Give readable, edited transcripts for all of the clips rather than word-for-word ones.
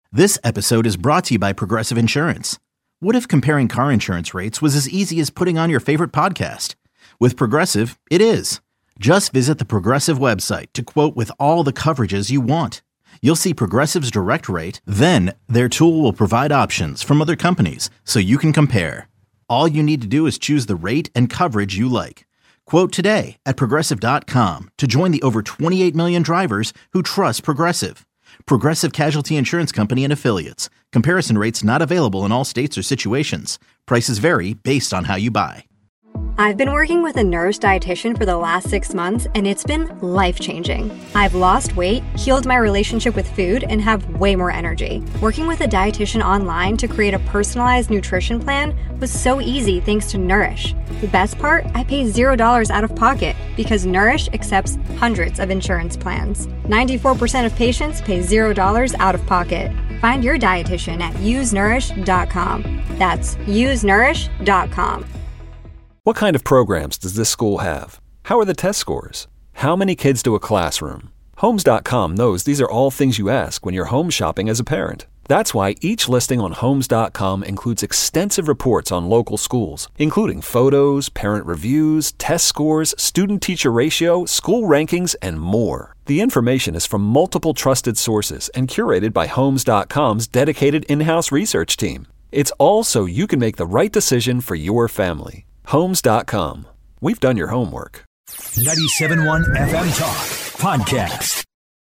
This episode is brought to you by Progressive Insurance. What if comparing car insurance rates was as easy as putting on your favorite podcast? With Progressive, it is. Just visit the Progressive website to quote with all the coverages you want. You'll see Progressive's direct rate, then their tool will provide options from other companies so you can compare. All you need to do is choose the rate and coverage you like. Quote today at Progressive.com to join the over 28 million drivers who trust Progressive. Progressive Casualty Insurance Company and Affiliates. Comparison rates not available in all states or situations. Prices vary based on how you buy. I've been working with a Nourish dietitian for the last 6 months, and it's been life-changing. I've lost weight, healed my relationship with food, and have way more energy. Working with a dietitian online to create a personalized nutrition plan was so easy thanks to Nourish. The best part? I pay $0 out of pocket because Nourish accepts hundreds of insurance plans. 94% of patients pay $0 out of pocket. Find your dietitian at usenourish.com. That's usenourish.com. What kind of programs does this school have? How are the test scores? How many kids do a classroom? Homes.com knows these are all things you ask when you're home shopping as a parent. That's why each listing on Homes.com includes extensive reports on local schools, including photos, parent reviews, test scores, student-teacher ratio, school rankings, and more. The information is from multiple trusted sources and curated by Homes.com's dedicated in-house research team. It's all so you can make the right decision for your family. Homes.com. We've done your homework. 97.1 FM Talk Podcast.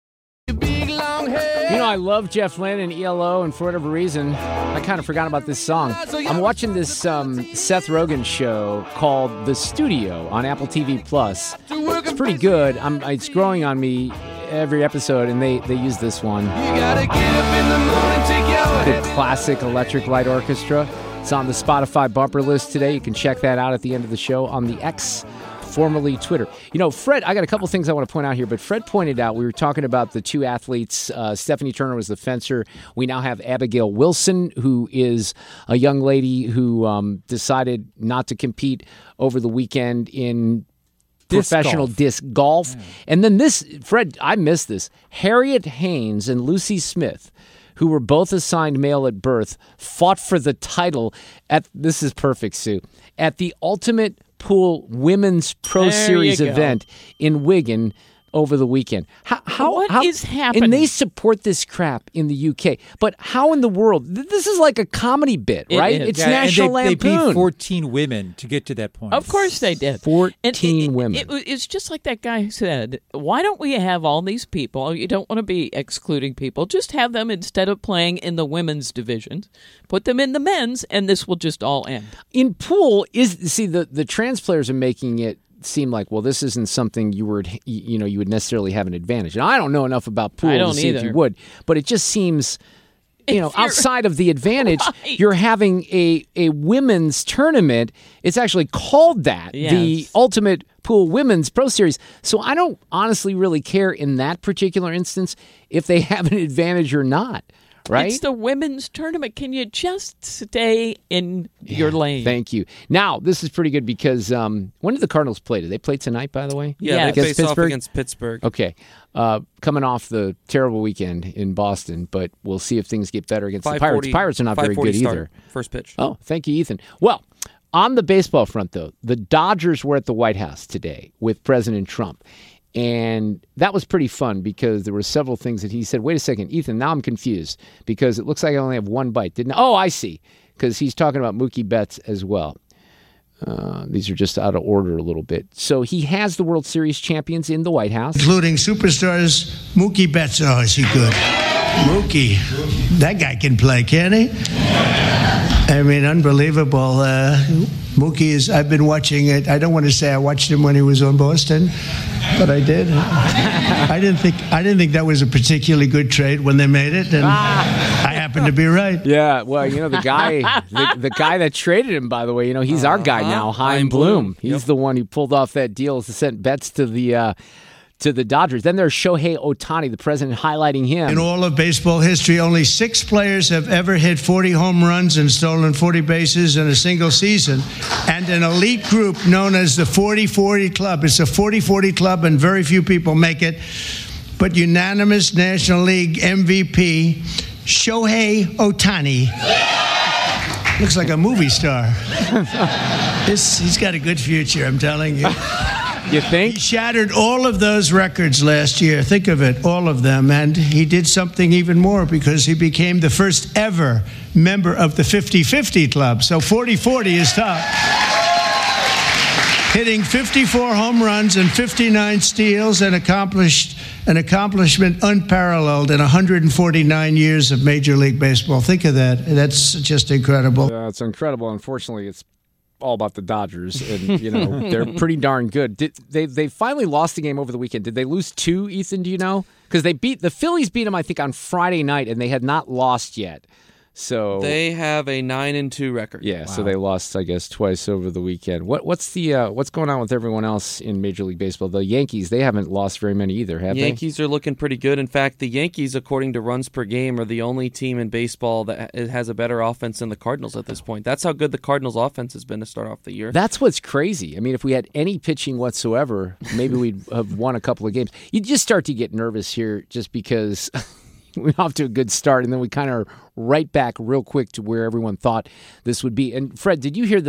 You know, I love Jeff Lynne and ELO, and for whatever reason, I kind of forgot about this song. I'm watching this Seth Rogen show called The Studio on Apple TV+. It's pretty good. It's growing on me every episode, and they use this one. The classic Electric Light Orchestra. It's on the Spotify bumper list today. You can check that out at the end of the show on the X, formerly Twitter. You know, Fred, I got a couple things I want to point out here, but Fred pointed out, we were talking about the two athletes. Stephanie Turner was the fencer. We now have Abigail Wilson, who is a young lady who decided not to compete over the weekend in professional disc golf. Yeah. And then this, Fred, I missed this. Harriet Haynes and Lucy Smith, who were both assigned male at birth, fought for the title at, this is perfect, Sue, at the Ultimate Pool Women's Pro Series event in Wigan over the weekend. What is happening? And they support this crap in the UK. But how in the world? This is like a comedy bit, right? It's National Lampoon. They beat 14 women to get to that point. Of course they did. 14 women. It's just like that guy who said, why don't we have all these people? You don't want to be excluding people. Just have them, instead of playing in the women's divisions, put them in the men's, and this will just all end. In pool, the trans players are making it seem like, well, this isn't something you would necessarily have an advantage. And I don't know enough about pool to see if you would, but it just seems, outside of the advantage, right. You're having a women's tournament. It's actually called that, yes. The Ultimate Pool Women's Pro Series. So I don't honestly really care in that particular instance if they have an advantage or not. Right? It's the women's tournament. Can you just stay in your lane? Thank you. Now, this is pretty good because when did the Cardinals play? Did they play tonight, by the way? Yeah, they face off against Pittsburgh. Okay. Coming off the terrible weekend in Boston, but we'll see if things get better against the Pirates. Pirates are not very good either. First pitch. Oh, thank you, Ethan. Well, on the baseball front, though, the Dodgers were at the White House today with President Trump. And that was pretty fun because there were several things that he said. Wait a second, Ethan, now I'm confused because it looks like I only have one bite. Oh, I see. Because he's talking about Mookie Betts as well. These are just out of order a little bit. So he has the World Series champions in the White House. Including superstars Mookie Betts. Oh, is he good? Mookie. That guy can play, can't he? I mean, unbelievable. Mookie is, I've been watching it. I don't want to say I watched him when he was on Boston, but I did. I didn't think that was a particularly good trade when they made it, and I happened to be right. Yeah, well, the guy the guy that traded him, by the way, he's our guy now, Chaim Bloom. He's the one who pulled off that deal to send Betts to the Dodgers. Then there's Shohei Ohtani, the president, highlighting him. In all of baseball history, only 6 players have ever hit 40 home runs and stolen 40 bases in a single season. And an elite group known as the 40-40 Club. It's a 40-40 club, and very few people make it. But unanimous National League MVP Shohei Ohtani. Looks like a movie star. He's got a good future, I'm telling you. You think? He shattered all of those records last year. Think of it, all of them. And he did something even more because he became the first ever member of the 50-50 club. So 40-40 is top. Hitting 54 home runs and 59 steals, an accomplishment unparalleled in 149 years of Major League Baseball. Think of that. That's just incredible. It's incredible. Unfortunately, it's all about the Dodgers, and they're pretty darn good. They finally lost the game over the weekend. Did they lose 2, Ethan? Do you know? Because the Phillies beat them, I think, on Friday night, and they had not lost yet. So they have a 9-2 record. Yeah, wow. So they lost, I guess, twice over the weekend. What's going on with everyone else in Major League Baseball? The Yankees, they haven't lost very many either, have they? Yankees are looking pretty good. In fact, the Yankees, according to runs per game, are the only team in baseball that has a better offense than the Cardinals at this point. That's how good the Cardinals' offense has been to start off the year. That's what's crazy. I mean, if we had any pitching whatsoever, maybe we'd have won a couple of games. You just start to get nervous here just because we're off to a good start, and then we kind of right back real quick to where everyone thought this would be. And Fred,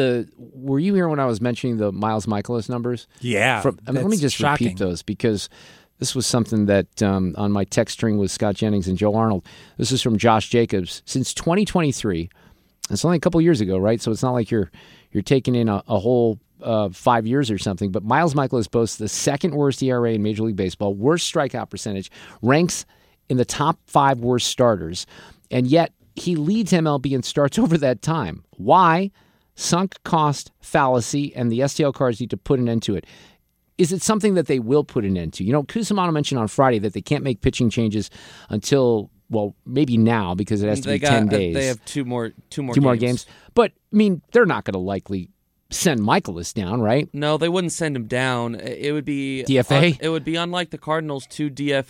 were you here when I was mentioning the Miles Michaelis numbers? Yeah. Let me just repeat those, because this was something that on my text string with Scott Jennings and Joe Arnold. This is from Josh Jacobs. Since 2023, it's only a couple years ago, right? So it's not like you're taking in a whole 5 years or something. But Miles Michaelis boasts the second worst ERA in Major League Baseball, worst strikeout percentage, ranks in the top 5 worst starters, and yet he leads MLB in starts over that time. Why? Sunk cost fallacy, and the STL cards need to put an end to it. Is it something that they will put an end to? Cusimano mentioned on Friday that they can't make pitching changes until, well, maybe now, because it has to be 10 days. They have two more games. But, I mean, they're not going to likely send Michaelis down, right? No, they wouldn't send him down. It would be DFA. It would be unlike the Cardinals to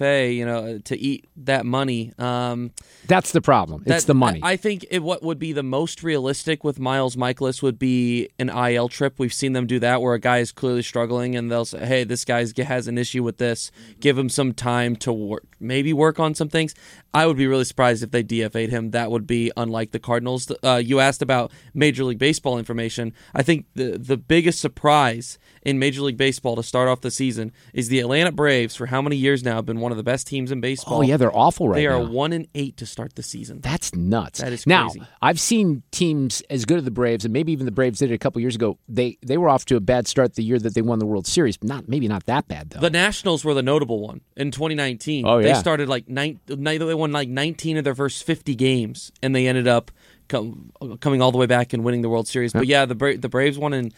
DFA, to eat that money. That's the problem. It's the money. I think what would be the most realistic with Miles Michaelis would be an IL trip. We've seen them do that, where a guy is clearly struggling, and they'll say, "Hey, this guy has an issue with this. Give him some time to work on some things." I would be really surprised if they DFA'd him. That would be unlike the Cardinals. You asked about Major League Baseball information. I think the biggest surprise in Major League Baseball to start off the season is the Atlanta Braves, for how many years now, have been one of the best teams in baseball. Oh, yeah, they're awful right now. They are 1-8 to start the season. That's nuts. That is crazy. Now, I've seen teams as good as the Braves, and maybe even the Braves did it a couple years ago. They were off to a bad start the year that they won the World Series. Maybe not that bad, though. The Nationals were the notable one in 2019. Oh, yeah. They started they won 19 of their first 50 games, and they ended up coming all the way back and winning the World Series. But yeah, the Braves won in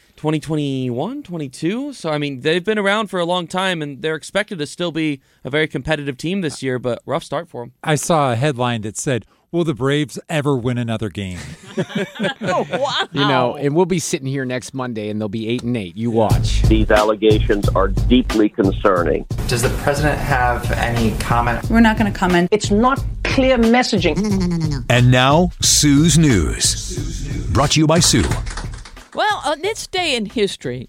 2021, 22. So, I mean, they've been around for a long time, and they're expected to still be a very competitive team this year, but rough start for them. I saw a headline that said, "Will the Braves ever win another game?" Oh, wow. And we'll be sitting here next Monday, and they'll be 8-8. You watch. These allegations are deeply concerning. Does the president have any comment? We're not going to comment. It's not clear messaging. No. And now, Sue's News. Brought to you by Sue. Well, on this day in history,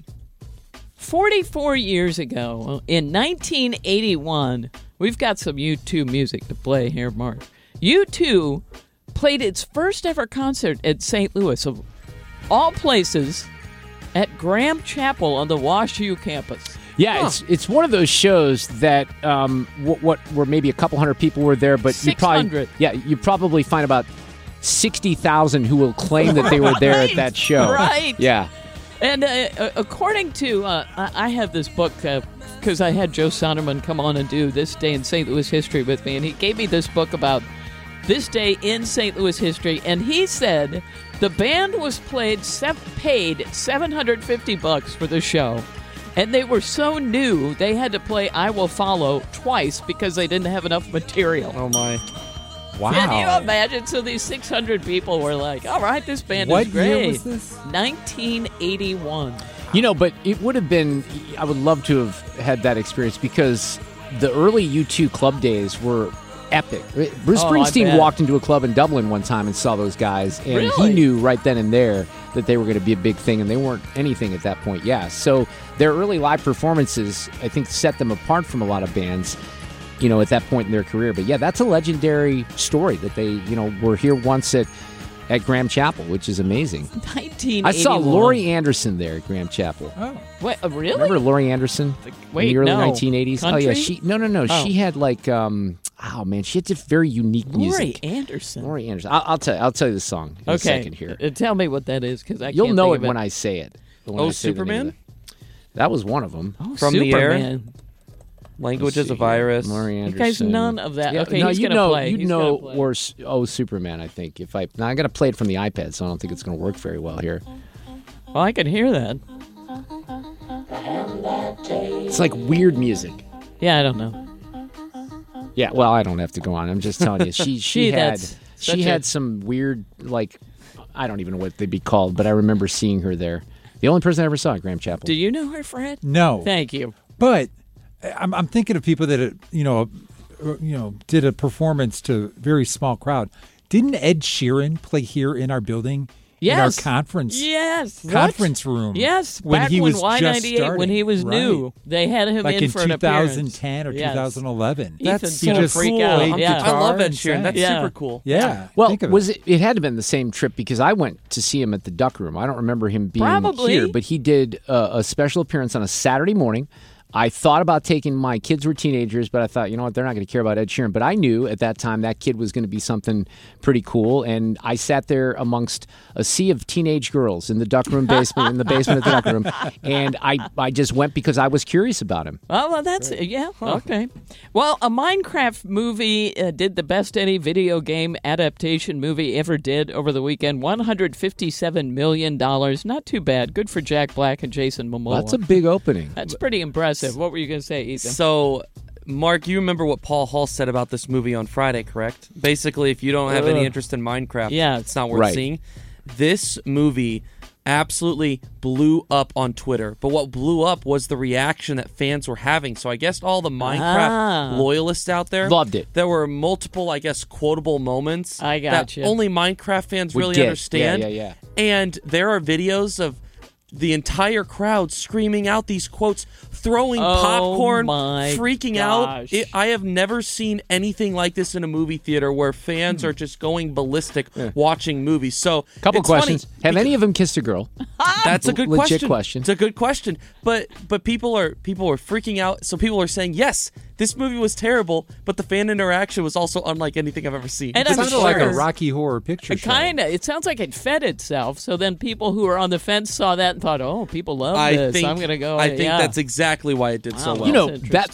44 years ago, in 1981, we've got some U2 music to play here, Mark. U2 played its first ever concert at St. Louis, of all places, at Graham Chapel on the WashU campus. Yeah, it's one of those shows that where maybe a couple hundred people were there, but 600. you probably find about 60,000 who will claim that they were there at that show. Right. Yeah. And according to, I have this book because I had Joe Sonderman come on and do This Day in St. Louis History with me, and he gave me this book about this day in St. Louis history, and he said the band was paid $750 for the show, and they were so new they had to play I Will Follow twice because they didn't have enough material. Oh my. Wow. Can you imagine? So these 600 people were like, all right, this band is great. What year was this? 1981. But it would have been, I would love to have had that experience, because the early U2 club days were epic. Bruce Springsteen walked into a club in Dublin one time and saw those guys, and he knew right then and there that they were going to be a big thing, and they weren't anything at that point. Yeah, so their early live performances, I think, set them apart from a lot of bands. at that point in their career. But yeah, that's a legendary story that they, were here once at Graham Chapel, which is amazing. 1981. I saw Laurie Anderson there at Graham Chapel. Oh, wait, really? Remember Laurie Anderson in the early 1980s? Country? Oh yeah, no. Oh. She had like, she had this very unique music. Laurie Anderson. I'll tell you the song in a second here. Tell me what that is, because You'll can't know think it of when I say it. Superman? That was one of them. Oh, From Superman. the Air? Language is a Virus. Laurie You Anderson. guys, none of that. Yeah, Okay, no, he's you going to play. He's gonna play. or Superman. I think now I got to play it from the iPad, so I don't think it's going to work very well here. Well, I can hear that. It's like weird music. Yeah, I don't know. Yeah, well, I don't have to go on. I'm just telling you, she had some weird, like, I don't even know what they'd be called, but I remember seeing her there. The only person I ever saw at Graham Chapel. Do you know her, Fred? No. Thank you. But I'm thinking of people that did a performance to a very small crowd. Didn't Ed Sheeran play here in our building? Yes. In our conference room. Yes. When back he was Y98, just starting. when he was new, Right. they had him like in for an appearance. 2010 or Yes. 2011. Ethan's he gonna just freak out. played Yeah. guitar I love Ed and Sheeran. sang. That's super cool. Yeah. Well, think of it had to have been the same trip because I went to see him at the Duck Room. I don't remember him being Probably. here, but he did a special appearance on a Saturday morning. I thought about taking my kids were teenagers, but I thought, you know what, they're not going to care about Ed Sheeran. But I knew at that time that kid was going to be something pretty cool. And I sat there amongst a sea of teenage girls in the Duck Room basement, in the basement of the Duck Room. And I just went because I was curious about him. Oh, well, that's, okay. Well, a Minecraft movie did the best any video game adaptation movie ever did over the weekend. $157 million. Not too bad. Good for Jack Black and Jason Momoa. That's a big opening. That's pretty impressive. What were you going to say, Ethan? So, Mark, you remember what Paul Hall said about this movie on Friday, correct? Basically, if you don't have any interest in Minecraft, it's not worth seeing. This movie absolutely blew up on Twitter. But what blew up was the reaction that fans were having. So I guess all the Minecraft loyalists out there loved it. There were multiple, I guess, quotable moments that you. only Minecraft fans really understand. Yeah. And there are videos of the entire crowd screaming out these quotes, throwing popcorn, freaking out. I have never seen anything like this in a movie theater where fans are just going ballistic watching movies. So, couple questions. Have any of them kissed a girl? That's a good Legit question. It's a good question. But people are freaking out. So people are saying, yes, this movie was terrible, but the fan interaction was also unlike anything I've ever seen. And it I'm sounded sure like a Rocky Horror Picture Show. Kind of. It sounds like it fed itself. So then people who were on the fence saw that and thought, oh, people love this. I'm going to go. I think that's exactly why it did so well. You know,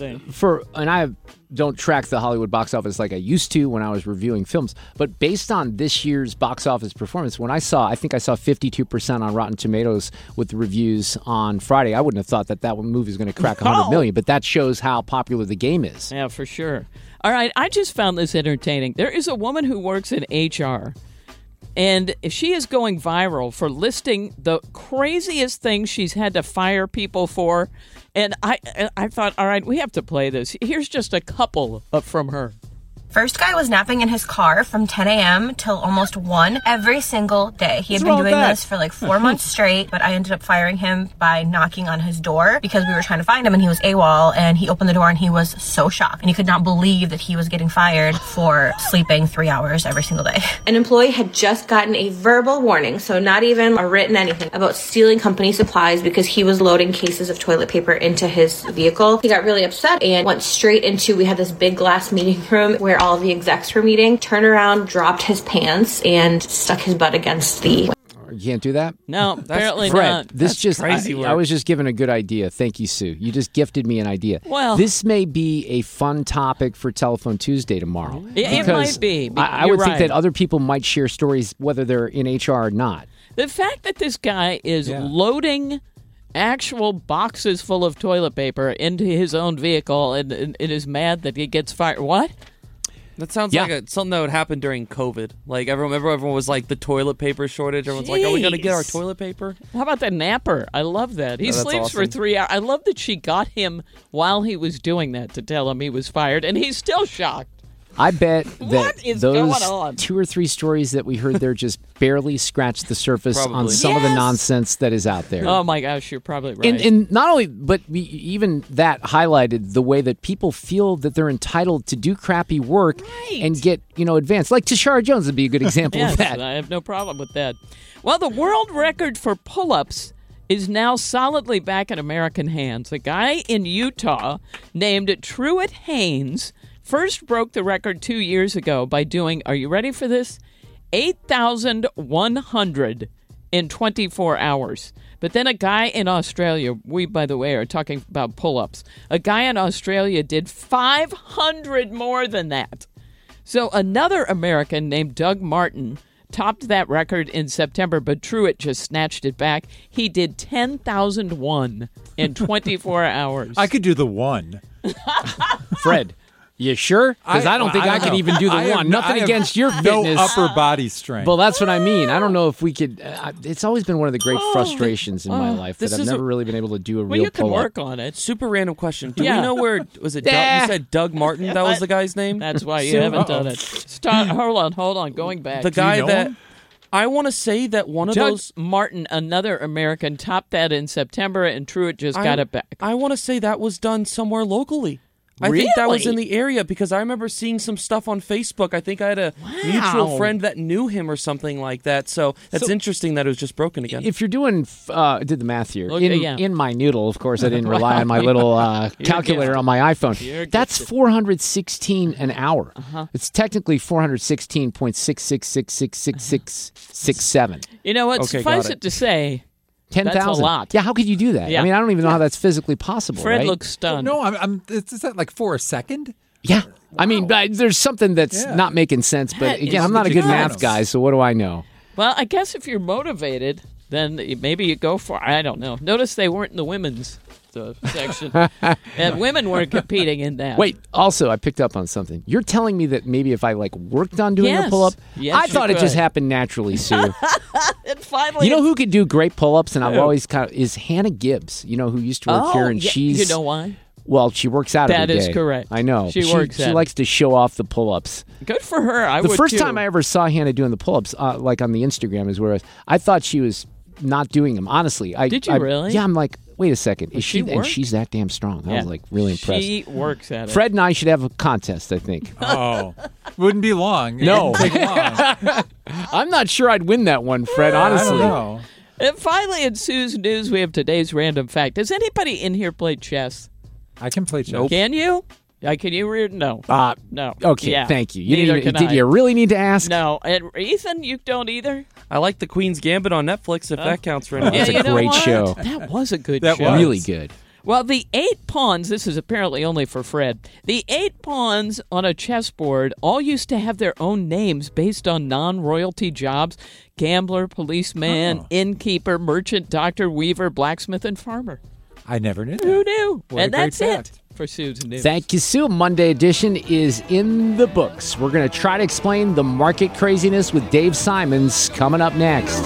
and I don't track the Hollywood box office like I used to when I was reviewing films, but based on this year's box office performance, I think I saw 52% on Rotten Tomatoes with the reviews on Friday. I wouldn't have thought that movie was going to crack 100 million, but that shows how popular the game is. Yeah, for sure. All right, I just found this entertaining. There is a woman who works in HR, and she is going viral for listing the craziest things she's had to fire people for. And I thought, all right, we have to play this. Here's just a couple from her. First guy was napping in his car from 10 a.m. till almost 1 every single day. He had been doing this for like 4 months straight, but I ended up firing him by knocking on his door because we were trying to find him and he was AWOL, and he opened the door and he was so shocked and he could not believe that he was getting fired for sleeping 3 hours every single day. An employee had just gotten a verbal warning, so not even a written anything, about stealing company supplies because he was loading cases of toilet paper into his vehicle. He got really upset and went straight into, we had this big glass meeting room where all of the execs were meeting, turned around, dropped his pants, and stuck his butt against the... You can't do that? No, apparently Fred, not. This That's crazy I was just given a good idea. Thank you, Sue. You just gifted me an idea. Well, this may be a fun topic for Telephone Tuesday tomorrow. It might be. I would think that other people might share stories whether they're in HR or not. The fact that this guy is loading actual boxes full of toilet paper into his own vehicle and is mad that he gets fired. What? That sounds like something that would happen during COVID. Like everyone was like the toilet paper shortage. Everyone's like, "Are we going to get our toilet paper?" How about the napper? I love that. He sleeps for awesome. 3 hours. I love that she got him while he was doing that to tell him he was fired, and he's still shocked. I bet that is those going on? 2 or 3 stories that we heard there just barely scratched the surface on Probably. some of the Yes. nonsense that is out there. Oh my gosh, you're probably right. And not only, but even that highlighted the way that people feel that they're entitled to do crappy work and get, advanced. Like Tashara Jones would be a good example yes, of that. I have no problem with that. Well, the world record for pull-ups is now solidly back in American hands. A guy in Utah named Truett Haynes first broke the record 2 years ago by doing, are you ready for this? 8,100 in 24 hours. But then a guy in Australia, we, by the way, are talking about pull-ups. A guy in Australia did 500 more than that. So another American named Doug Martin topped that record in September, but Truett just snatched it back. He did 10,001 in 24 hours. I could do the one. Fred, you sure? Because I don't think I could even do the one. Nothing against your fitness. No upper body strength. Well, that's what I mean. I don't know if we could. It's always been one of the great frustrations in my life that I've never really been able to do a well, real you can pull-up. work on it. Super random question. Do Yeah. we know where was it? Doug, you said Doug Martin. That was the guy's name. That's why you haven't done it. Stop. Hold on. Going back. The guy that I want to say that one of Doug those Martin, another American, topped that in September, and Truett just got it back. I want to say that was done somewhere locally. I Really? think that was in the area because I remember seeing some stuff on Facebook. I think I had a mutual friend that knew him or something like that. So that's interesting that it was just broken again. If you're doing, did the math here. Okay, in my noodle, of course, I didn't rely on my little calculator on my iPhone. That's 416 an hour. It's technically 416.66666667. You know what? Okay, Suffice got it to say, 10,000. that's a lot. Yeah, how could you do that? Yeah. I mean, I don't even know how that's physically possible. Fred right? looks stunned. No, is that like for a second? Yeah. I mean, there's something that's not making sense. But That again, is I'm not a good math ridiculous. guy, so what do I know? Well, I guess if you're motivated, then maybe you go for. I don't know. Notice they weren't in the women's section, and women weren't competing in that. Wait, also, I picked up on something. You're telling me that maybe if I worked on doing a pull-up, Yes, I you thought it just could. happened naturally, Sue. And finally, You know who could do great pull-ups, and I've always is Hannah Gibbs. Who used to work here, and yeah, she's. You know why? Well, she works out That every is day. correct. I know. She works She at likes to show off the pull-ups. Good for her. I The would first too. time I ever saw Hannah doing the pull-ups, like on the Instagram, is where I thought she was not doing them. Honestly, Did you really? Yeah, I'm like, wait a second, is she she? And work? she's that damn strong. I Yeah. was really impressed. She works at it. Fred and I should have a contest. I think. Oh, wouldn't be long. It No. wouldn't take long. I'm not sure I'd win that one, Fred. I Honestly, don't know. And finally, in Sue's news, we have today's random fact. Does anybody in here play chess? I can play chess. Can you? Can you read? No. No. Okay, Yeah. thank you. You Neither didn't, can did I. you really need to ask? No. And Ethan, you don't either? I like the Queen's Gambit on Netflix if that counts for anything. Yeah, That's a you know great what? show. That was a good That show. was. Really good. Well, the 8 pawns, this is apparently only for Fred. The 8 pawns on a chessboard all used to have their own names based on non-royalty jobs. Gambler, policeman, innkeeper, merchant, doctor, weaver, blacksmith, and farmer. I never knew that. Who knew? What a And great that's fact. it for Sue's news. Thank you, Sue. Monday edition is in the books. We're going to try to explain the market craziness with Dave Simons coming up next.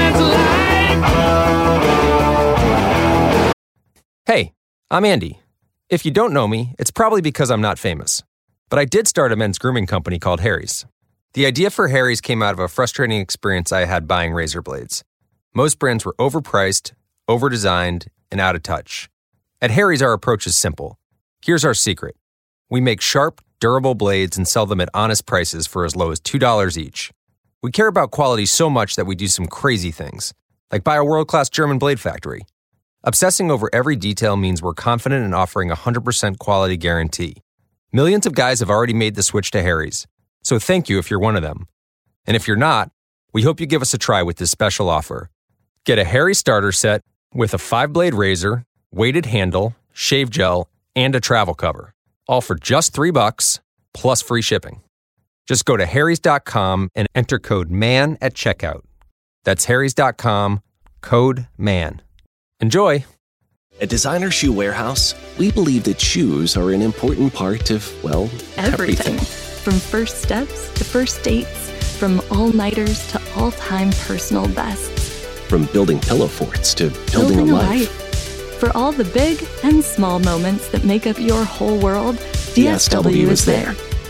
Hey, I'm Andy. If you don't know me, it's probably because I'm not famous. But I did start a men's grooming company called Harry's. The idea for Harry's came out of a frustrating experience I had buying razor blades. Most brands were overpriced, overdesigned, and out of touch. At Harry's, our approach is simple. Here's our secret. We make sharp, durable blades and sell them at honest prices for as low as $2 each. We care about quality so much that we do some crazy things, like buy a world-class German blade factory. Obsessing over every detail means we're confident in offering a 100% quality guarantee. Millions of guys have already made the switch to Harry's, so thank you if you're one of them. And if you're not, we hope you give us a try with this special offer. Get a Harry starter set with a 5-blade razor, weighted handle, shave gel, and a travel cover, all for just $3 plus free shipping. Just go to harrys.com and enter code MAN at checkout. That's harrys.com, code MAN. Enjoy! At Designer Shoe Warehouse, we believe that shoes are an important part of, well, everything. From first steps to first dates, from all-nighters to all-time personal bests. From building pillow forts to building a life. For all the big and small moments that make up your whole world, DSW is there.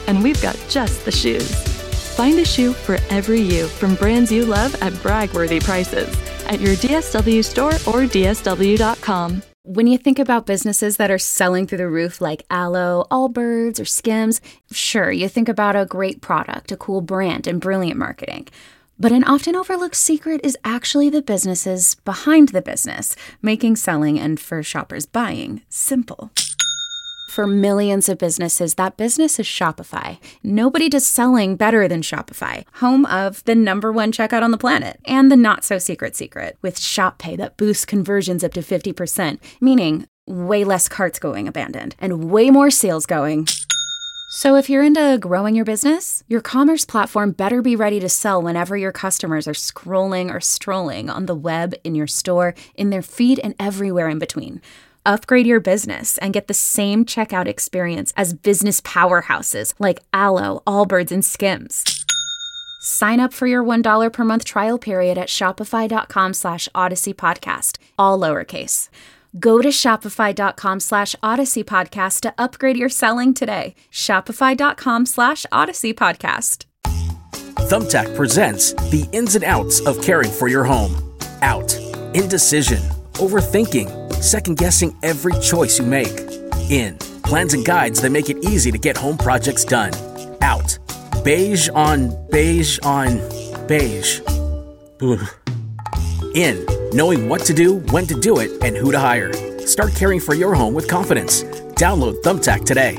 and we've got just the shoes. Find a shoe for every you from brands you love at brag-worthy prices at your DSW store or DSW.com. When you think about businesses that are selling through the roof like Aloe, Allbirds, or Skims, sure, you think about a great product, a cool brand, and brilliant marketing. But an often overlooked secret is actually the businesses behind the business, making selling and for shoppers buying simple. For millions of businesses, that business is Shopify. Nobody does selling better than Shopify, home of the #1 checkout on the planet, and the not-so-secret secret, with Shop Pay that boosts conversions up to 50%, meaning way less carts going abandoned, and way more sales going. So if you're into growing your business, your commerce platform better be ready to sell whenever your customers are scrolling or strolling on the web, in your store, in their feed, and everywhere in between. Upgrade your business and get the same checkout experience as business powerhouses like Aloe, Allbirds, and Skims. Sign up for your $1 per month trial period at shopify.com/Odyssey Podcast, all lowercase. Go to shopify.com/Odyssey Podcast to upgrade your selling today. Shopify.com/Odyssey Podcast. Thumbtack presents the ins and outs of caring for your home. Out. Indecision. Overthinking. Second-guessing every choice you make. In. Plans and guides that make it easy to get home projects done. Out. Beige on beige on beige. Ugh. In. Knowing what to do, when to do it, and who to hire. Start caring for your home with confidence. Download Thumbtack today.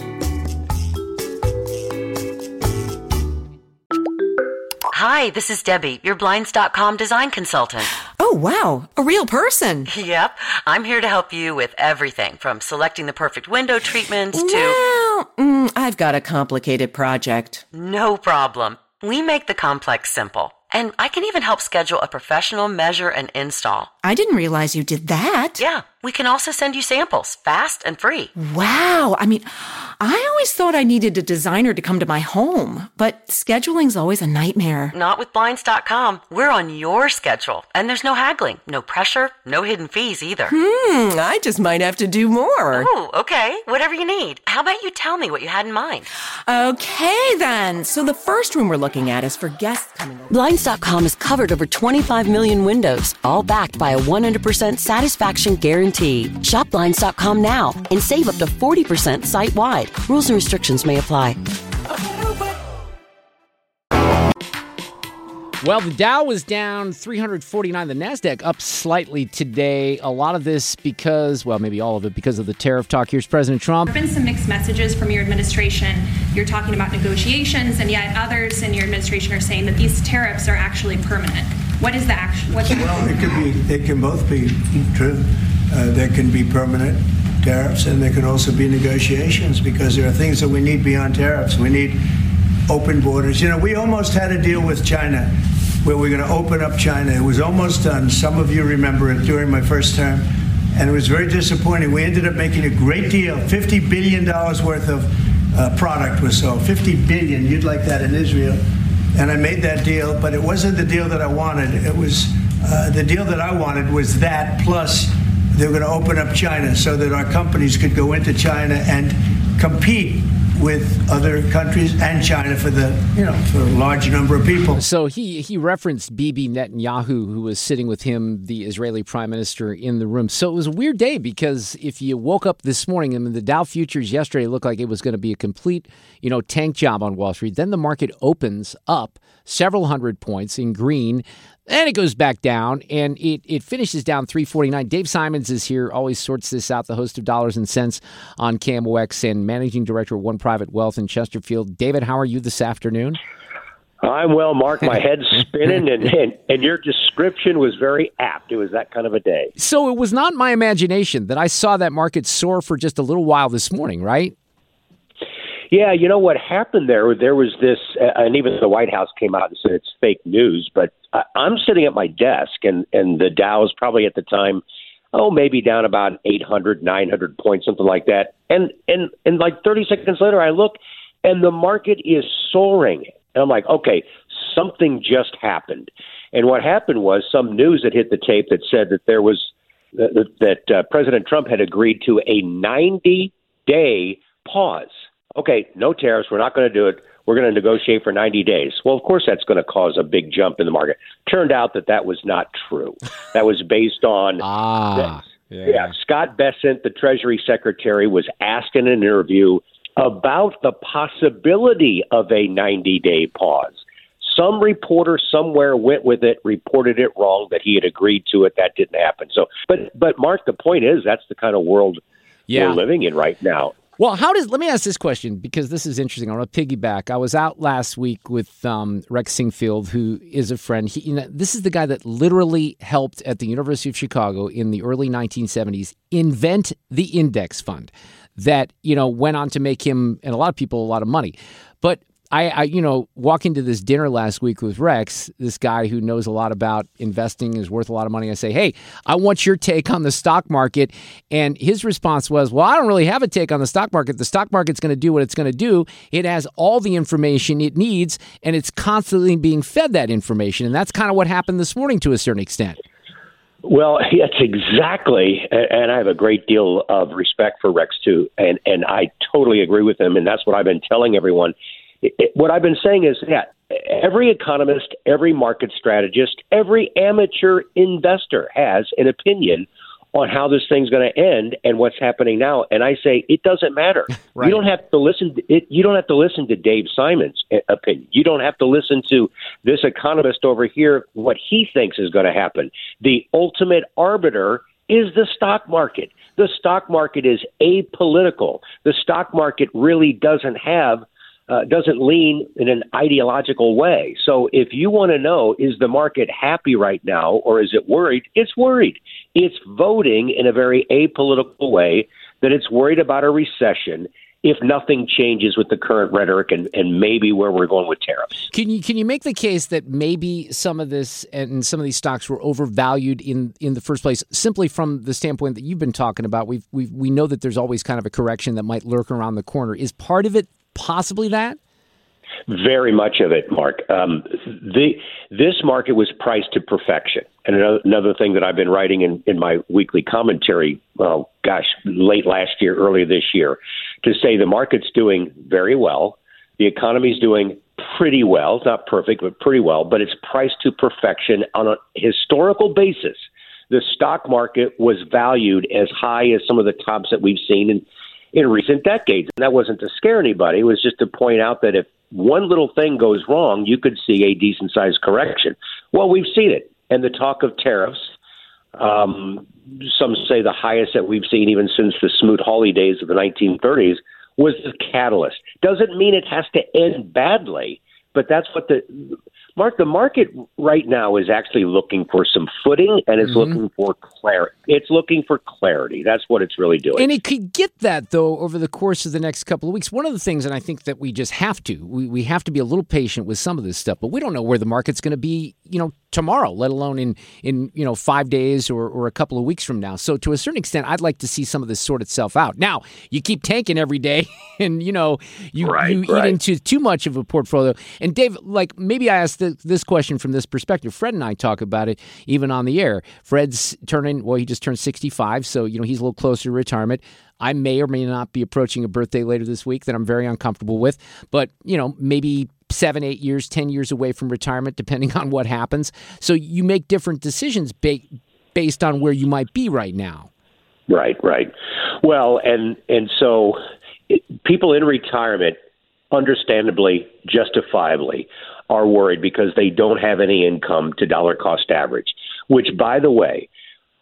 Hi, this is Debbie, your Blinds.com design consultant. Oh, wow, a real person. Yep, I'm here to help you with everything from selecting the perfect window treatments to... Well, I've got a complicated project. No problem. We make the complex simple. And I can even help schedule a professional measure and install. I didn't realize you did that. Yeah, we can also send you samples, fast and free. Wow, I mean, I always thought I needed a designer to come to my home, but scheduling's always a nightmare. Not with Blinds.com. We're on your schedule, and there's no haggling, no pressure, no hidden fees either. I just might have to do more. Oh, okay, whatever you need. How about you tell me what you had in mind? Okay, then. So the first room we're looking at is for guests coming over. Blinds.com has covered over 25 million windows, all backed by a 100% satisfaction guarantee. Shop Blinds.com now and save up to 40% site-wide. Rules and restrictions may apply. Well, the Dow was down 349. The NASDAQ up slightly today. A lot of this because, well, maybe all of it because of the tariff talk. Here's President Trump. There have been some mixed messages from your administration. You're talking about negotiations, and yet others in your administration are saying that these tariffs are actually permanent. What is the action? Well, they can both be true. There can be permanent tariffs, and there can also be negotiations, because there are things that we need beyond tariffs. We need open borders. You know, we almost had a deal with China where we're going to open up China. It was almost done. Some of you remember it during my first term, and it was very disappointing. We ended up making a great deal. $50 billion worth of product was sold. $50 billion. You'd like that in Israel. And I made that deal, but it wasn't the deal that I wanted. It was the deal that I wanted was that, plus they were going to open up China so that our companies could go into China and compete with other countries and China for for a large number of people. So he referenced Bibi Netanyahu, who was sitting with him, the Israeli prime minister, in the room. So it was a weird day, because if you woke up this morning, I mean, the Dow futures yesterday looked like it was going to be a complete, tank job on Wall Street. Then the market opens up several hundred points in green. And it goes back down, and it finishes down 349. Dave Simons is here, always sorts this out, the host of Dollars and Cents on KMOX and managing director of One Private Wealth in Chesterfield. David, how are you this afternoon? I'm well, Mark. My head's spinning, and your description was very apt. It was that kind of a day. So it was not my imagination that I saw that market soar for just a little while this morning, right? Yeah, you know what happened there? There was this, and even the White House came out and said it's fake news, but I'm sitting at my desk, and the Dow is probably at the time, maybe down about 800, 900 points, something like that. And like 30 seconds later, I look, and the market is soaring. And I'm like, okay, something just happened. And what happened was some news that hit the tape that said that there was that President Trump had agreed to a 90-day pause. okay, no tariffs, we're not going to do it. We're going to negotiate for 90 days. Well, of course, that's going to cause a big jump in the market. Turned out that was not true. That was based on Scott Bessent, the Treasury Secretary, was asked in an interview about the possibility of a 90-day pause. Some reporter somewhere went with it, reported it wrong, that he had agreed to it. That didn't happen. So, but Mark, the point is that's the kind of world we're living in right now. Well, let me ask this question, because this is interesting. I want to piggyback. I was out last week with Rex Singfield, who is a friend. This is the guy that literally helped at the University of Chicago in the early 1970s invent the index fund that, went on to make him and a lot of people a lot of money. But I walk into this dinner last week with Rex, this guy who knows a lot about investing, is worth a lot of money. I say, hey, I want your take on the stock market. And his response was, well, I don't really have a take on the stock market. The stock market's going to do what it's going to do. It has all the information it needs, and it's constantly being fed that information. And that's kind of what happened this morning to a certain extent. Well, that's exactly, and I have a great deal of respect for Rex, too. And I totally agree with him, and that's what I've been telling everyone. What I've been saying is that every economist, every market strategist, every amateur investor has an opinion on how this thing's going to end and what's happening now. And I say it doesn't matter. Right. You don't have to listen. You don't have to listen to Dave Simon's opinion. You don't have to listen to this economist over here, what he thinks is going to happen. The ultimate arbiter is the stock market. The stock market is apolitical. The stock market really doesn't lean in an ideological way. So if you want to know, is the market happy right now or is it worried? It's worried. It's voting in a very apolitical way that it's worried about a recession if nothing changes with the current rhetoric and maybe where we're going with tariffs. Can you make the case that maybe some of this and some of these stocks were overvalued in the first place, simply from the standpoint that you've been talking about? We know that there's always kind of a correction that might lurk around the corner. Is part of it possibly that? Very much of it, Mark. This market was priced to perfection. And another thing that I've been writing in my weekly commentary, late last year, early this year, to say the market's doing very well. The economy's doing pretty well. It's not perfect, but pretty well. But it's priced to perfection on a historical basis. The stock market was valued as high as some of the tops that we've seen in recent decades. And that wasn't to scare anybody. It was just to point out that if one little thing goes wrong, you could see a decent-sized correction. Well, we've seen it. And the talk of tariffs, some say the highest that we've seen even since the Smoot-Hawley days of the 1930s, was the catalyst. Doesn't mean it has to end badly, but that's what the market right now is actually looking for some footing, and it's looking for clarity. It's looking for clarity. That's what it's really doing. And it could get that, though, over the course of the next couple of weeks. One of the things, and I think that we just have to, we have to be a little patient with some of this stuff, but we don't know where the market's going to be, tomorrow, let alone in 5 days or a couple of weeks from now. So to a certain extent, I'd like to see some of this sort itself out. Now, you keep tanking every day and, you eat into too much of a portfolio. And Dave, maybe I asked this question from this perspective. Fred and I talk about it even on the air. Fred's he just turned 65, so, he's a little closer to retirement. I may or may not be approaching a birthday later this week that I'm very uncomfortable with, but, maybe 7, 8 years, 10 years away from retirement, depending on what happens. So you make different decisions based on where you might be right now. Right. Well, and so people in retirement, understandably, justifiably, are worried because they don't have any income to dollar cost average, which, by the way,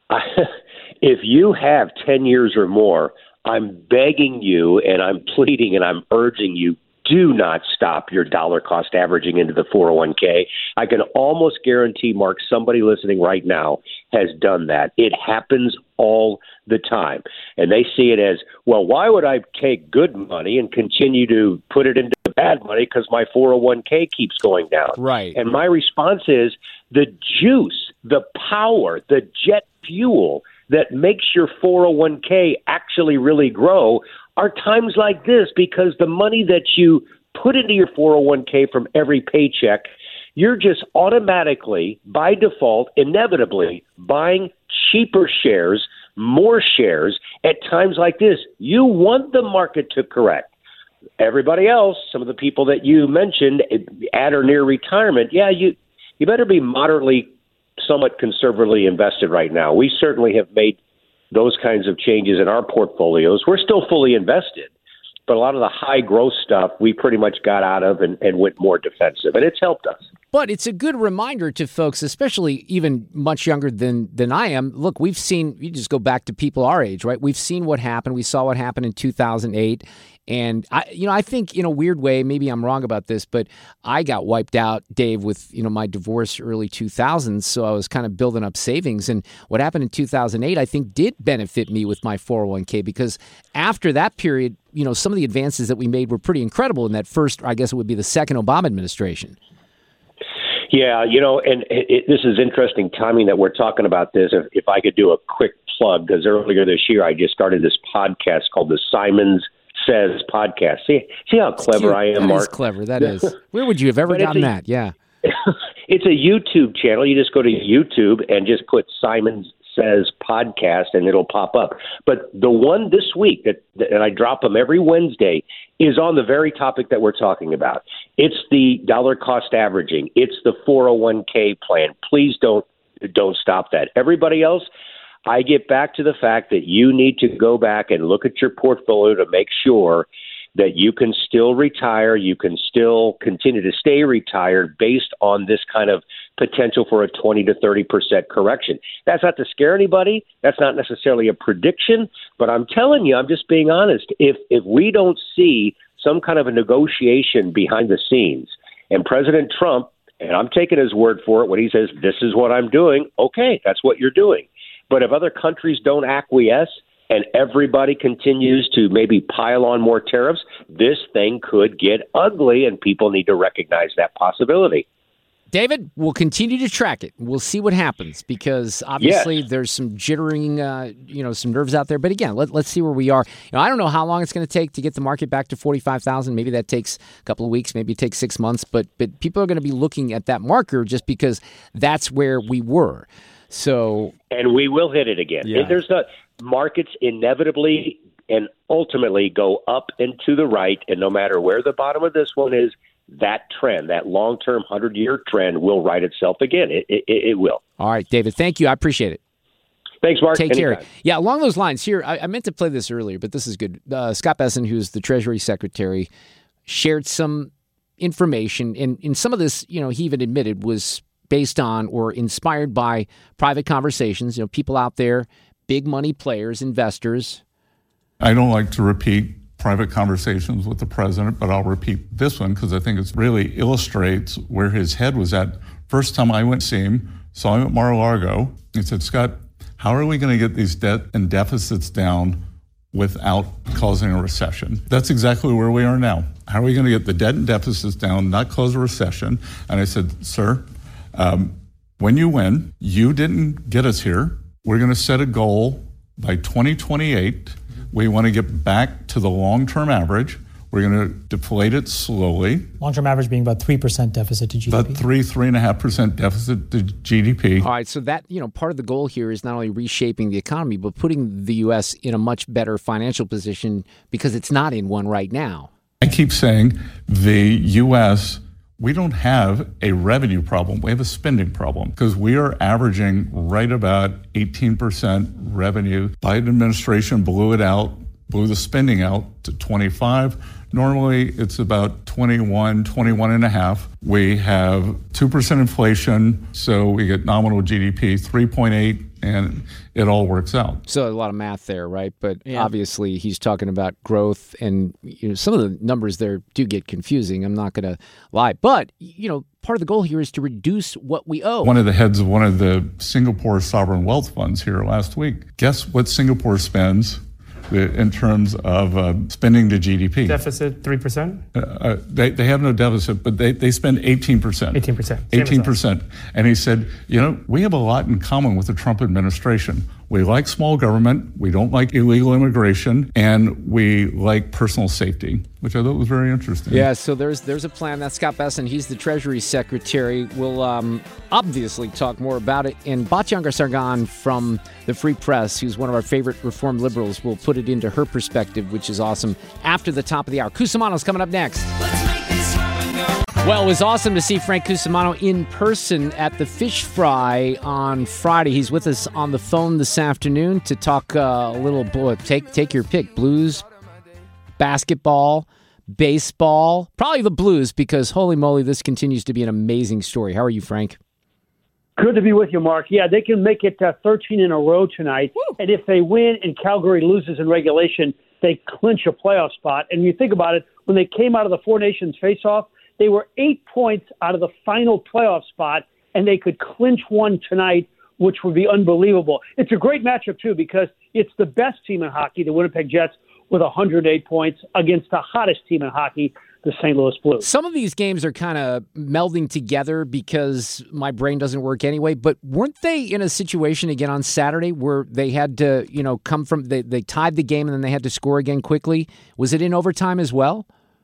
if you have 10 years or more, I'm begging you and I'm pleading and I'm urging you, do not stop your dollar cost averaging into the 401k. I can almost guarantee, Mark, somebody listening right now has done that. It happens all the time. And they see it as, well, why would I take good money and continue to put it into bad money because my 401k keeps going down? Right. And my response is the juice, the power, the jet fuel that makes your 401k actually really grow are times like this, because the money that you put into your 401k from every paycheck, you're just automatically, by default, inevitably buying cheaper shares, more shares at times like this. You want the market to correct. everybody else, some of the people that you mentioned at or near retirement, you better be moderately, somewhat conservatively invested right now. We certainly have made those kinds of changes in our portfolios. We're still fully invested, but a lot of the high growth stuff we pretty much got out of and went more defensive, and it's helped us. But it's a good reminder to folks, especially even much younger than I am. Look, we've seen, you just go back to people our age, right? We've seen what happened. We saw what happened in 2008. And I think in a weird way, maybe I'm wrong about this, but I got wiped out, Dave, with, my divorce early 2000s. So I was kind of building up savings. And what happened in 2008, I think did benefit me with my 401k, because after that period, some of the advances that we made were pretty incredible in that first, I guess it would be the second Obama administration. Yeah, and this is interesting timing that we're talking about this. If I could do a quick plug, because earlier this year I just started this podcast called the Simons Says podcast. See how clever I am, Mark? That is clever. That is. Where would you have ever gotten that? Yeah. It's a YouTube channel. You just go to YouTube and just put Simons Says podcast, and it'll pop up. But the one this week and I drop them every Wednesday is on the very topic that we're talking about. It's the dollar cost averaging. It's the 401k plan. Please don't stop that. Everybody else, I get back to the fact that you need to go back and look at your portfolio to make sure that you can still retire, you can still continue to stay retired based on this kind of potential for a 20 to 30% correction. That's not to scare anybody. That's not necessarily a prediction, but I'm telling you, I'm just being honest. If we don't see some kind of a negotiation behind the scenes, and President Trump, and I'm taking his word for it when he says, this is what I'm doing, okay, that's what you're doing. But if other countries don't acquiesce and everybody continues to maybe pile on more tariffs, this thing could get ugly, and people need to recognize that possibility. David, we'll continue to track it. We'll see what happens, because obviously there's some jittering, some nerves out there. But again, let's see where we are. I don't know how long it's going to take to get the market back to 45,000. Maybe that takes a couple of weeks. Maybe it takes 6 months. But people are going to be looking at that marker just because that's where we were. And we will hit it again. Yeah. There's not markets inevitably and ultimately go up and to the right, and no matter where the bottom of this one is, that trend, that long-term 100-year trend, will right itself again. It will. All right, David, thank you. I appreciate it. Thanks, Mark. Take Anytime. care. Yeah, along those lines here, I meant to play this earlier, but this is good. Scott Bessent, who's the Treasury Secretary, shared some information, and in some of this, he even admitted was based on or inspired by private conversations, people out there, big money players, investors. I don't like to repeat private conversations with the president, but I'll repeat this one because I think it really illustrates where his head was at. First time I went to see him, saw him at Mar-a-Lago. He said, Scott, how are we going to get these debt and deficits down without causing a recession? That's exactly where we are now. How are we going to get the debt and deficits down, not cause a recession? And I said, sir, when you win, you didn't get us here. We're going to set a goal by 2028. We want to get back to the long-term average. We're going to deflate it slowly. Long-term average being about 3% deficit to GDP. About 3.5% deficit to GDP. All right, so that, part of the goal here is not only reshaping the economy, but putting the U.S. in a much better financial position because it's not in one right now. I keep saying the U.S., we don't have a revenue problem. We have a spending problem because we are averaging right about 18% revenue. Biden administration blew the spending out to 25. Normally, it's about 21.5. We have 2% inflation, so we get nominal GDP 3.8, and it all works out. So a lot of math there, right? But obviously, he's talking about growth, and some of the numbers there do get confusing. I'm not going to lie. But, part of the goal here is to reduce what we owe. One of the heads of one of the Singapore sovereign wealth funds here last week. Guess what Singapore spends in terms of spending to GDP? Deficit 3%? They have no deficit, but they spend 18%. 18%. 18%. And he said, we have a lot in common with the Trump administration. We like small government, we don't like illegal immigration, and we like personal safety, which I thought was very interesting. Yeah, so there's a plan. That's Scott Bessent. He's the Treasury Secretary. We'll obviously talk more about it. And Batyangar Sargon from the Free Press, who's one of our favorite reform liberals, will put it into her perspective, which is awesome, after the top of the hour. Cusimano's coming up next. Well, it was awesome to see Frank Cusimano in person at the Fish Fry on Friday. He's with us on the phone this afternoon to talk a little, take your pick, blues, basketball, baseball, probably the blues, because holy moly, this continues to be an amazing story. How are you, Frank? Good to be with you, Mark. Yeah, they can make it 13 in a row tonight. Woo! And if they win and Calgary loses in regulation, they clinch a playoff spot. And you think about it, when they came out of the Four Nations face-off, they were 8 points out of the final playoff spot, and they could clinch one tonight, which would be unbelievable. It's a great matchup, too, because it's the best team in hockey, the Winnipeg Jets, with 108 points against the hottest team in hockey, the St. Louis Blues. Some of these games are kind of melding together because my brain doesn't work anyway, but weren't they in a situation again on Saturday where they had to, come from, they tied the game and then they had to score again quickly? Was it in overtime as well?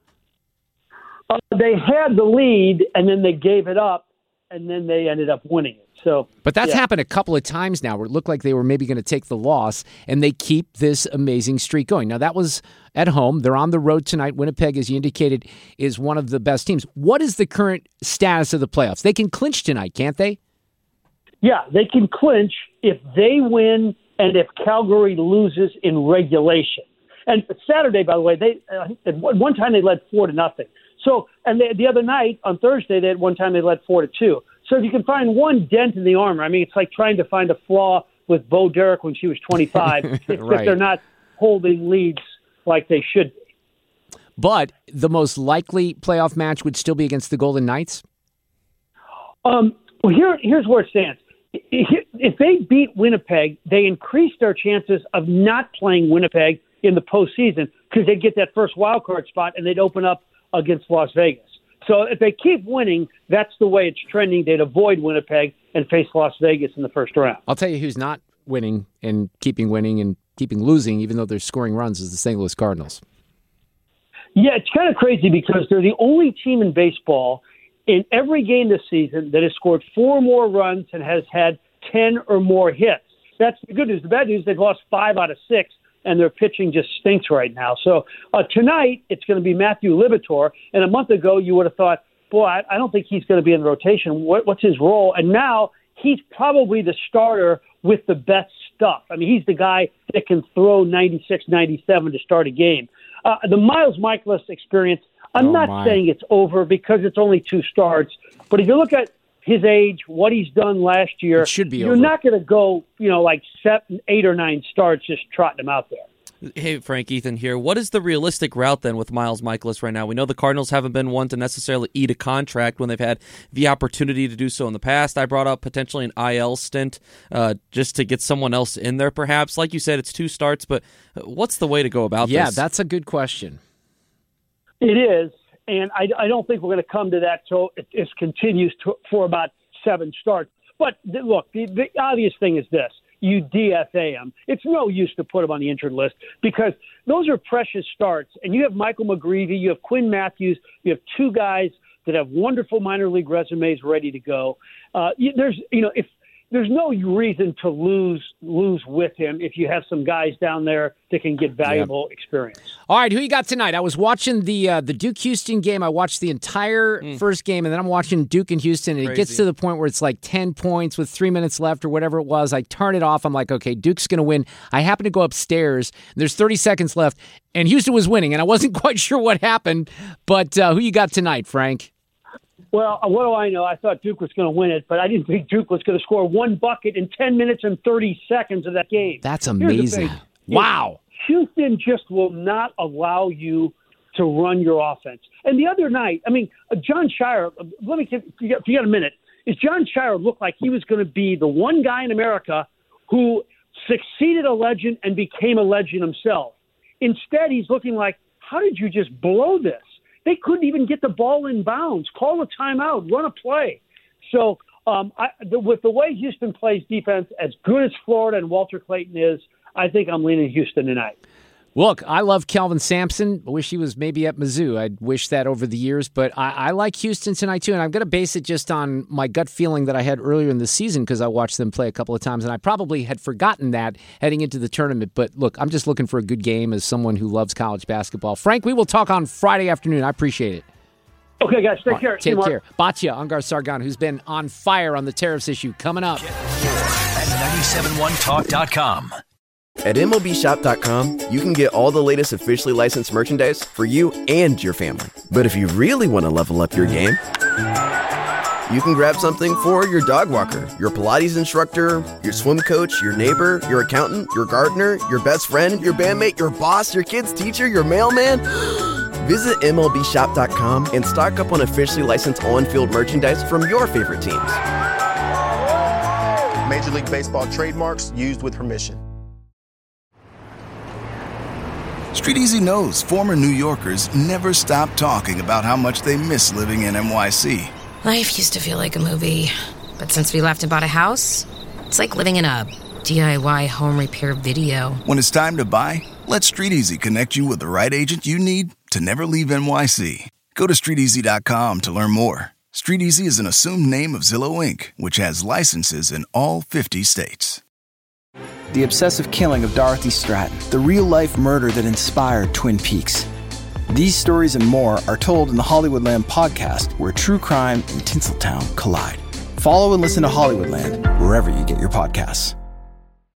They had the lead, and then they gave it up, and then they ended up winning it. But that's happened a couple of times now where it looked like they were maybe going to take the loss, and they keep this amazing streak going. Now, that was at home. They're on the road tonight. Winnipeg, as you indicated, is one of the best teams. What is the current status of the playoffs? They can clinch tonight, can't they? Yeah, they can clinch if they win and if Calgary loses in regulation. And Saturday, by the way, at one time they led 4-0. So, and the other night, on Thursday, they had one time they led 4-2. So if you can find one dent in the armor, I mean, it's like trying to find a flaw with Bo Derek when she was 25. It's right. that they're not holding leads like they should be. But the most likely playoff match would still be against the Golden Knights? Well, here's where it stands. If they beat Winnipeg, they increase their chances of not playing Winnipeg in the postseason because they'd get that first wild card spot and they'd open up against Las Vegas. So if they keep winning, that's the way it's trending. They'd avoid Winnipeg and face Las Vegas in the first round. I'll tell you who's not winning and keeping losing, even though they're scoring runs, is the St. Louis Cardinals. Yeah, it's kind of crazy because they're the only team in baseball in every game this season that has scored 4 more runs and has had 10 or more hits. That's the good news. The bad news, they've lost 5 out of 6. And their pitching just stinks right now. So tonight, it's going to be Matthew Liberatore. And a month ago, you would have thought, boy, I don't think he's going to be in the rotation. What's his role? And now he's probably the starter with the best stuff. I mean, he's the guy that can throw 96, 97 to start a game. The Miles Michaelis experience, I'm not saying it's over because it's only 2 starts. But if you look at his age, what he's done last year, it should be you're over. Not going to go, like 7, 8 or 9 starts just trotting him out there. Hey, Frank, Ethan here. What is the realistic route then with Miles Michaelis right now? We know the Cardinals haven't been one to necessarily eat a contract when they've had the opportunity to do so in the past. I brought up potentially an IL stint just to get someone else in there perhaps. Like you said, it's 2 starts, but what's the way to go about this? Yeah, that's a good question. It is. And I don't think we're going to come to that till it continues for about 7 starts. But look, the obvious thing is this. You DFA him. It's no use to put him on the injured list because those are precious starts. And you have Michael McGreevy, you have Quinn Matthews, you have 2 guys that have wonderful minor league resumes ready to go. There's no reason to lose with him if you have some guys down there that can get valuable experience. All right, who you got tonight? I was watching the Duke-Houston game. I watched the entire first game, and then I'm watching Duke and Houston, and it gets to the point where it's like 10 points with 3 minutes left or whatever it was. I turn it off. I'm like, okay, Duke's going to win. I happen to go upstairs. There's 30 seconds left, and Houston was winning, and I wasn't quite sure what happened. But who you got tonight, Frank? Well, what do I know? I thought Duke was going to win it, but I didn't think Duke was going to score 1 bucket in 10 minutes and 30 seconds of that game. That's amazing. Wow. Houston just will not allow you to run your offense. And the other night, I mean, John Shire, if you got a minute, is John Shire looked like he was going to be the one guy in America who succeeded a legend and became a legend himself. Instead, he's looking like, how did you just blow this? They couldn't even get the ball in bounds, call a timeout, run a play. So With the way Houston plays defense, as good as Florida and Walter Clayton is, I think I'm leaning Houston tonight. Look, I love Kelvin Sampson. I wish he was maybe at Mizzou. I'd wish that over the years, but I like Houston tonight too, and I'm going to base it just on my gut feeling that I had earlier in the season because I watched them play a couple of times, and I probably had forgotten that heading into the tournament. But look, I'm just looking for a good game as someone who loves college basketball. Frank, we will talk on Friday afternoon. I appreciate it. Okay, guys, take care. Take care. Batya Ungar-Sargon, who's been on fire on the tariffs issue, coming up. At 971talk.com. At MLBshop.com, you can get all the latest officially licensed merchandise for you and your family. But if you really want to level up your game, you can grab something for your dog walker, your Pilates instructor, your swim coach, your neighbor, your accountant, your gardener, your best friend, your bandmate, your boss, your kid's teacher, your mailman. Visit MLBshop.com and stock up on officially licensed on-field merchandise from your favorite teams. Major League Baseball trademarks used with permission. Street Easy knows former New Yorkers never stop talking about how much they miss living in NYC. Life used to feel like a movie, but since we left and bought a house, it's like living in a DIY home repair video. When it's time to buy, let Street Easy connect you with the right agent you need to never leave NYC. Go to StreetEasy.com to learn more. Street Easy is an assumed name of Zillow Inc., which has licenses in all 50 states. The obsessive killing of Dorothy Stratton, the real-life murder that inspired Twin Peaks. These stories and more are told in the Hollywoodland podcast, where true crime and Tinseltown collide. Follow and listen to Hollywoodland wherever you get your podcasts.